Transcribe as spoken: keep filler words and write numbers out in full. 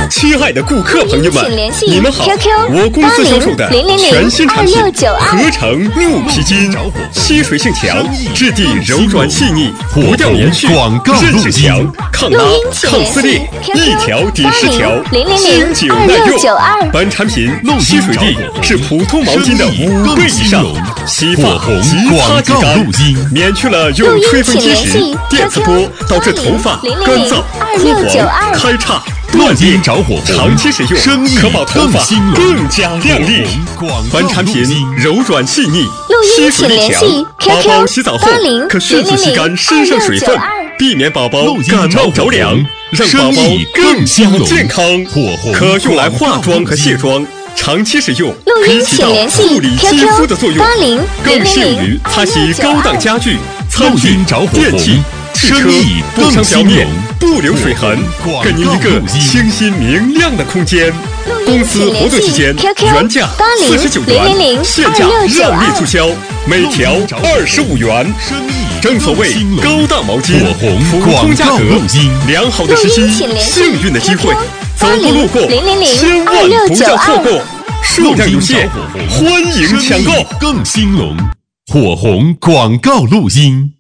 亲爱的顾客朋友们，你们好！我公司销售的全新产品合成鹿皮筋，吸水性强，质地柔软细腻，不掉棉絮，韧性强，抗拉抗撕裂，一条抵十条，经久耐用。本产品吸水力是普通毛巾的五倍以上，洗发即擦即干，免去了用吹风机时电磁波导致头发干燥、枯黄、开叉。断电着火，长期使用可保头发更加亮丽。本产品柔软细腻，吸水力强，宝宝洗澡后可迅速吸干身上水分，避免宝宝感冒着凉，让宝宝更加健康。可用来化妆和卸妆，长期使用可以起到护理肌肤的作用，更适用于擦洗高档家具、餐具、电器。汽车不伤表面，不留水痕，给您一个清新明亮的空间。公司活动期间，原价四十九元，现价让利促销，每条二十五元。正所谓高档毛巾，普通价格，良好的时机，幸运的机会，走过路过，千万不要错过，数量有限，欢迎抢购。 更兴隆，火红广告录音。